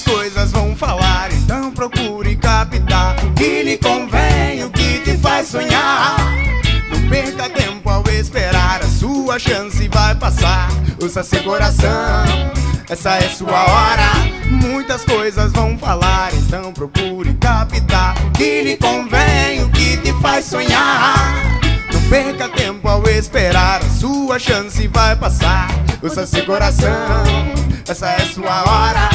coisas vão falar, então procure captar o que lhe convém, o que te faz sonhar. Não perca tempo ao esperar, a sua chance vai passar. Ouça seu coração, essa é sua hora. Muitas coisas vão falar, então procure captar o que lhe convém, o que te faz sonhar. Não perca tempo ao esperar, a sua chance vai passar. Ouça seu coração, essa é sua hora.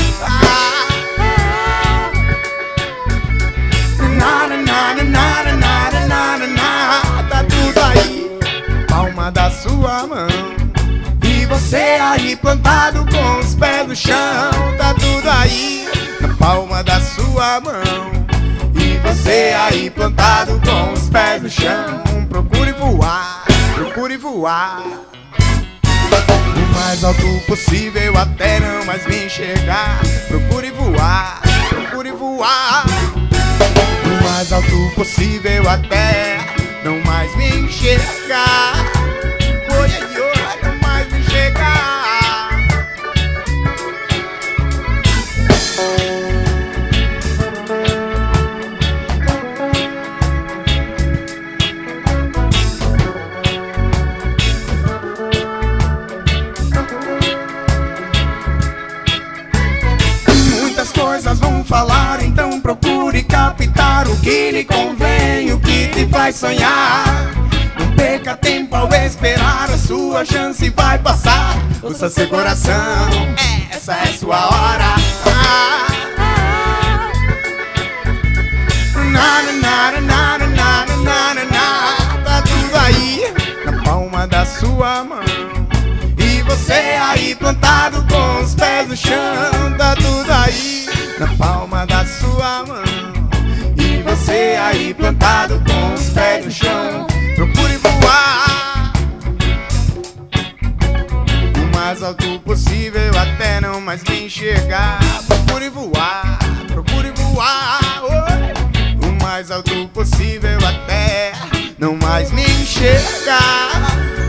Tá tudo aí, palma da sua mão. E você aí plantado com os pés no chão. Tá tudo aí, na palma da sua mão. E você aí plantado com os pés no chão. Procure voar, procure voar o mais alto possível até não mais me enxergar. Procure voar, procure voar o mais alto possível até não mais me enxergar. Oi, oi, oi, não mais me enxergar. Coisas vão falar, então procure captar o que lhe convém, o que te faz sonhar. Não perca tempo ao esperar, a sua chance vai passar. Ouça seu coração, essa é sua hora. Tá tudo aí, na palma da sua mão. E você aí plantado com os pés no chão. Tá tudo aí, na palma da sua mão. E você aí plantado com os pés no chão. Procure voar o mais alto possível até não mais me enxergar. Procure voar, o mais alto possível até não mais me enxergar.